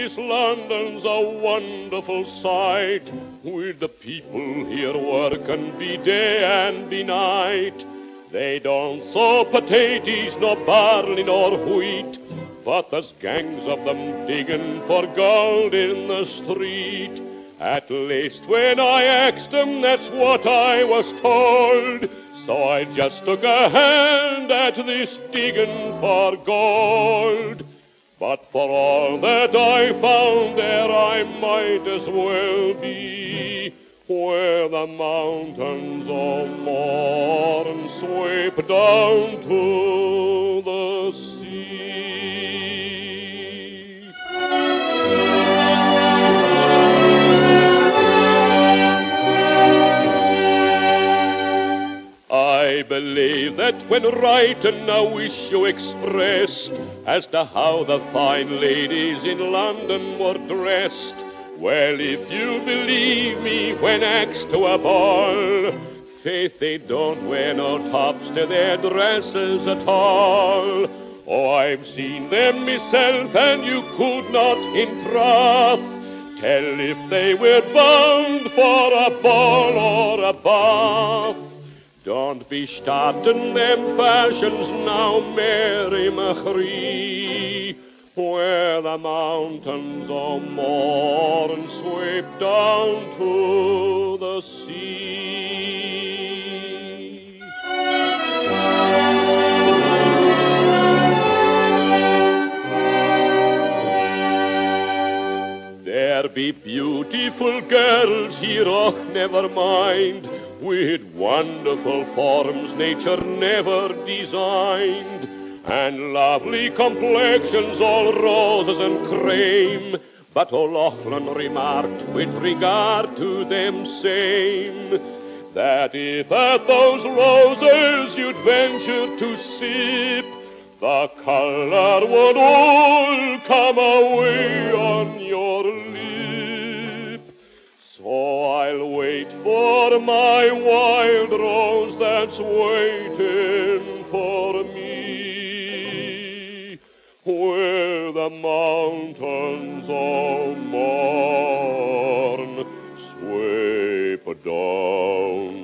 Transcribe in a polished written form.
this London's a wonderful sight, with the people here working be day and be night. They don't sow potatoes, nor barley, nor wheat, but there's gangs of them digging for gold in the street. At least when I asked them, that's what I was told. So I just took a hand at this digging for gold. But for all that I found there, I might as well be where the mountains of Mourne sweep down to the sea. I believe that when writing a wish you expressed as to how the fine ladies in London were dressed, well, if you believe me when asked to a ball, faith, they don't wear no tops to their dresses at all. Oh, I've seen them myself, and you could not in troth tell if they were bound for a ball or a bath. Don't be starting them fashions now, Mary Machree, where the mountains of Mourne sweep down to the sea. There be beautiful girls here, oh, never mind, with wonderful forms nature never designed, and lovely complexions, all roses and cream. But O'Loughlin remarked with regard to them same, that if at those roses you'd venture to sip, the colour would all come away on your lip. So I'll wait for my wild rose that's waiting for me, where the mountains of Mourne sweep down